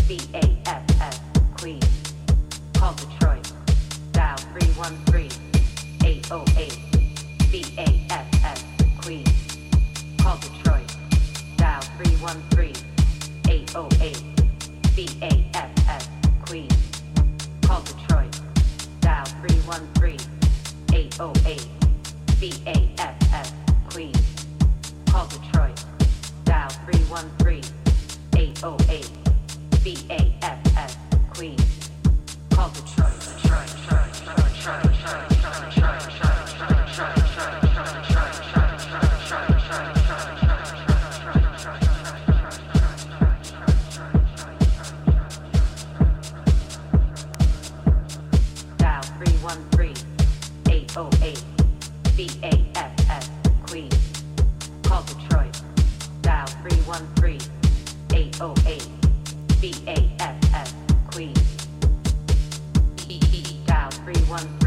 BASS, Queens. Call Detroit. Dial 313-808. BASS, Queens. Call Detroit. Dial 313-808. BASS, Queens. Call Detroit. Dial 313-808. BASS, Queens. Call Detroit. Dial 313-808. BASS, Queens. Call Detroit. Dial 313-808. BASS, Queens. Call Detroit. Dial 313-808. BASS, Queens. Dial 313